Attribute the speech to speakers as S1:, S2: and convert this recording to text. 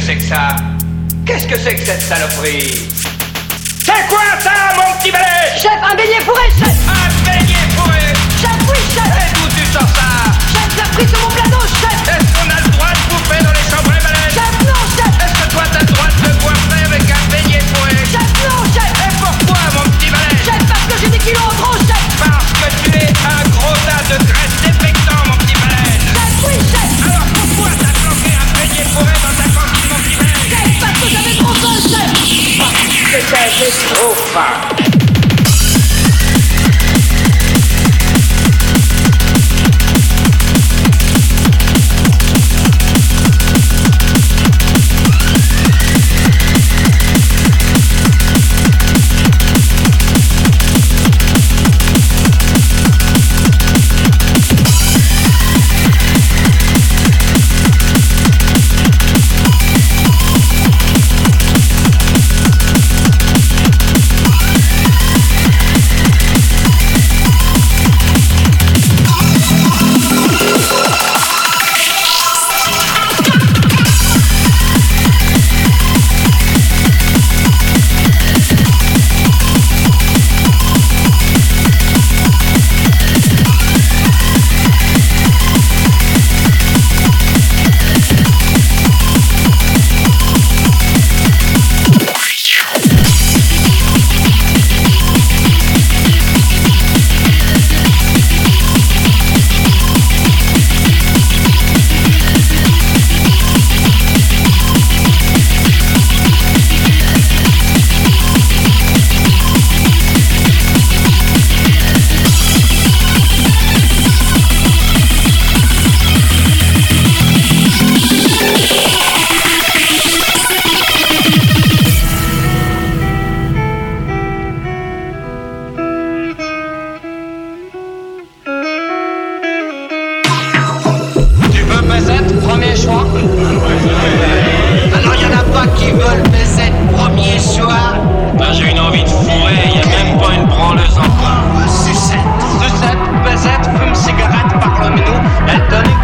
S1: c'est que ça? Qu'est-ce que c'est que cette saloperie? C'est quoi ça, mon petit balai?
S2: Chef, un beignet fourré, chef!
S1: Un beignet fourré?
S2: Chef, oui, chef!
S1: Et d'où tu sors ça?
S2: Chef, j'ai pris sur mon plateau, chef!
S1: Est-ce qu'on a le droit de bouffer dans les chambres et balais?
S2: Chef, non, chef!
S1: Est-ce que toi t'as le droit de te coiffer avec un beignet fourré?
S2: Chef, non, chef!
S1: Et pourquoi, mon petit balai?
S2: Chef, parce que j'ai des kilos en trop, chef!
S1: Parce que tu es un gros tas de graisse défectant, mon petit balai!
S2: Chef, oui, chef!
S1: Alors pourquoi t'as planqué un beignet fourré dans ta cantine, mon petit balai?
S2: Chef, parce que j'avais trop faim, chef!
S1: C'est que j'ai trop faim.
S3: Premier choix. Alors y en a pas qui veulent BZ premier choix.
S4: Là j'ai une envie de fourrer, y a même pas une branleuse encore.
S3: Sucette.
S4: Sucette, BZ, fume cigarette, parle-nous, elle donne